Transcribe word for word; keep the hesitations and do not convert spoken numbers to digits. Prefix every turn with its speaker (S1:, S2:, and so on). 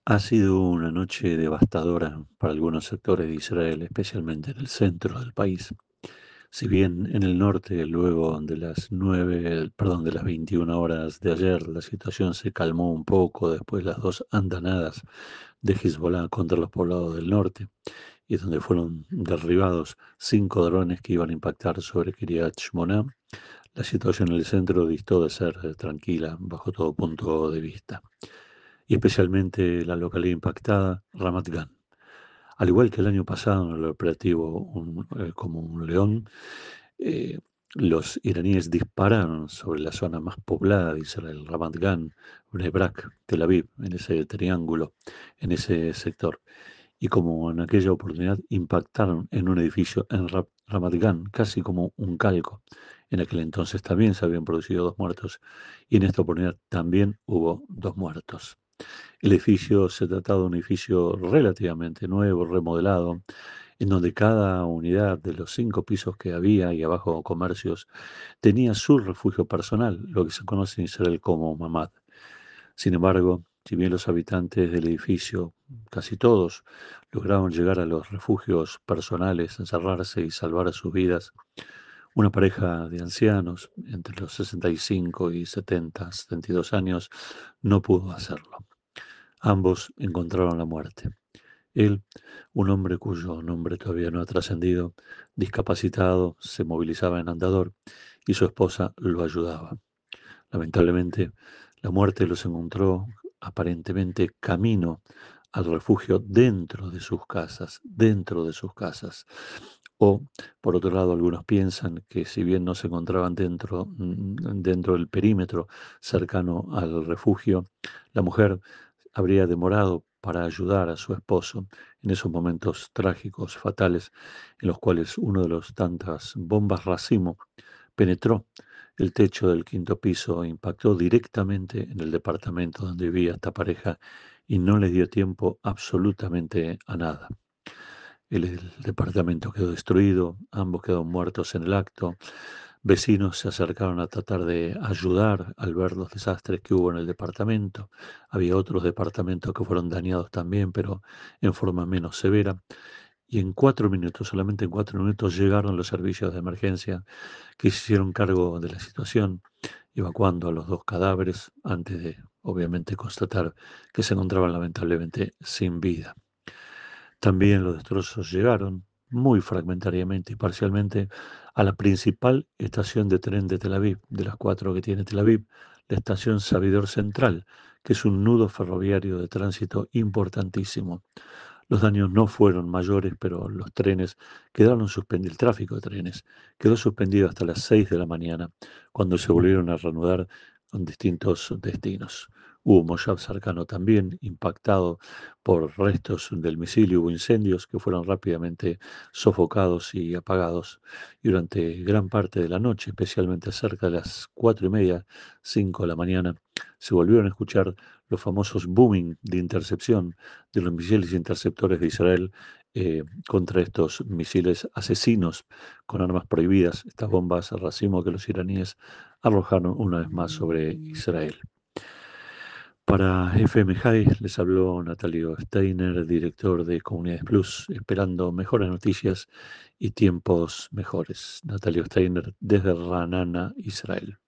S1: Ha sido una noche devastadora para algunos sectores de Israel, especialmente en el centro del país. Si bien en el norte, luego de las nueve, perdón, de las veintiuna horas de ayer, la situación se calmó un poco después de las dos andanadas de Hezbollah contra los poblados del norte, y donde fueron derribados cinco drones que iban a impactar sobre Kiryat Shmona, la situación en el centro distó de ser eh, tranquila bajo todo punto de vista, y especialmente la localidad impactada, Ramat Gan. Al igual que el año pasado en el operativo un- eh, como un león, eh, los iraníes dispararon sobre la zona más poblada de Israel, Ramat Gan, Bnei Brak, Tel Aviv, en ese triángulo, en ese sector. Y como en aquella oportunidad impactaron en un edificio en Ra- Ramat Gan, casi como un calco. En aquel entonces también se habían producido dos muertos y en esta oportunidad también hubo dos muertos. El edificio se trataba de un edificio relativamente nuevo, remodelado, en donde cada unidad de los cinco pisos que había y abajo comercios tenía su refugio personal, lo que se conoce en Israel como mamad. Sin embargo, si bien los habitantes del edificio, casi todos, lograron llegar a los refugios personales, encerrarse y salvar sus vidas, una pareja de ancianos entre los sesenta y cinco y setenta, setenta y dos años no pudo hacerlo. Ambos encontraron la muerte. Él, un hombre cuyo nombre todavía no ha trascendido, discapacitado, se movilizaba en andador y su esposa lo ayudaba. Lamentablemente, la muerte los encontró aparentemente camino al refugio dentro de sus casas, dentro de sus casas. O, por otro lado, algunos piensan que si bien no se encontraban dentro, mm, dentro del perímetro cercano al refugio, la mujer habría demorado para ayudar a su esposo en esos momentos trágicos, fatales, en los cuales uno de los tantas bombas racimo penetró el techo del quinto piso, e impactó directamente en el departamento donde vivía esta pareja y no les dio tiempo absolutamente a nada. El, el departamento quedó destruido, ambos quedaron muertos en el acto. Vecinos se acercaron a tratar de ayudar al ver los desastres que hubo en el departamento. Había otros departamentos que fueron dañados también, pero en forma menos severa. Y en cuatro minutos, solamente en cuatro minutos, llegaron los servicios de emergencia que se hicieron cargo de la situación, evacuando a los dos cadáveres antes de, obviamente, constatar que se encontraban lamentablemente sin vida. También los destrozos llegaron, muy fragmentariamente y parcialmente, a la principal estación de tren de Tel Aviv, de las cuatro que tiene Tel Aviv, la estación Sabidor Central, que es un nudo ferroviario de tránsito importantísimo. Los daños no fueron mayores, pero los trenes quedaron suspendidos, el tráfico de trenes quedó suspendido hasta las seis de la mañana, cuando se volvieron a reanudar con distintos destinos. Hubo Moshav cercano también, impactado por restos del misil, y hubo incendios que fueron rápidamente sofocados y apagados. Y durante gran parte de la noche, especialmente cerca de las cuatro y media, cinco de la mañana, se volvieron a escuchar los famosos booming de intercepción de los misiles interceptores de Israel eh, contra estos misiles asesinos con armas prohibidas, estas bombas al racimo que los iraníes arrojaron una vez más sobre Israel. Para F M High les habló Natalio Steiner, director de Comunidades Plus, esperando mejores noticias y tiempos mejores. Natalio Steiner desde Ranana, Israel.